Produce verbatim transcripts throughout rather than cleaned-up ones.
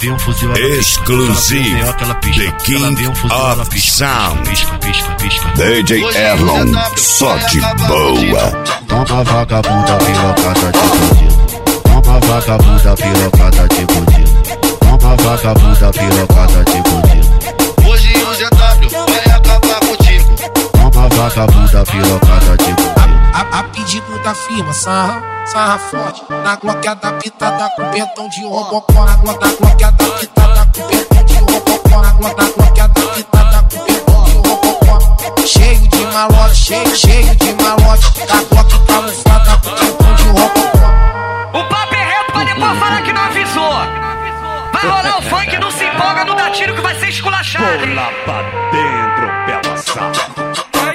vê um fuzil, ela pisca. Exclusive, The King of Sound, D J Erlon, só de boa. Toma vagabunda pirocada de bandido. Toma vagabunda pirocada de bandido. Toma vagabunda pirocada de bandido. Hoje o Z W vai acabar contigo. Toma vagabunda pirocada de bandido. A, a pedido da firma, sarra, sarra forte. Na gloqueada pitada com pentão de robocó. Na gloqueada pitada com pentão de robocó. Na gloqueada pitada com pentão de robocó. Cheio de malote, cheio, cheio de malote. Da glock camuflada com pentão de robocó. O papo é reto pra depois falar que não avisou. Vai rolar o funk, não se empolga, não dá tiro que vai ser esculachado. Vou lá pra dentro, pela sala.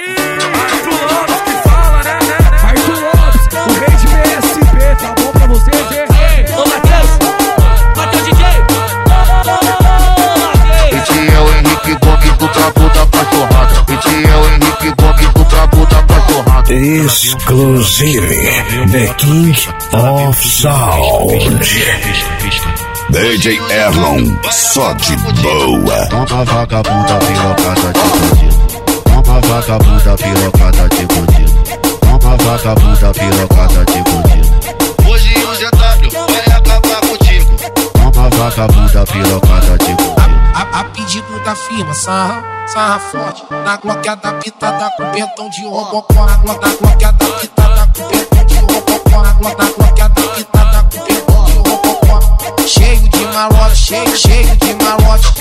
Exclusive, The King of Sound, D J Erlon, só de boa. Toma vagabunda pirocada de bandido. Toma vagabunda pirocada de bandido. Toma vagabunda pirocada de bandido. Hoje o Z W vai acabar contigo. Toma vagabunda pirocada de bandido. A, a pedido da firma, sarra, sarra forte. Na gloqueada pitada com pentão de robocó. Na gloqueada pitada com pentão de robocó. Na gloqueada pitada com pentão de robocó. Cheio de malote, cheio, cheio de malote.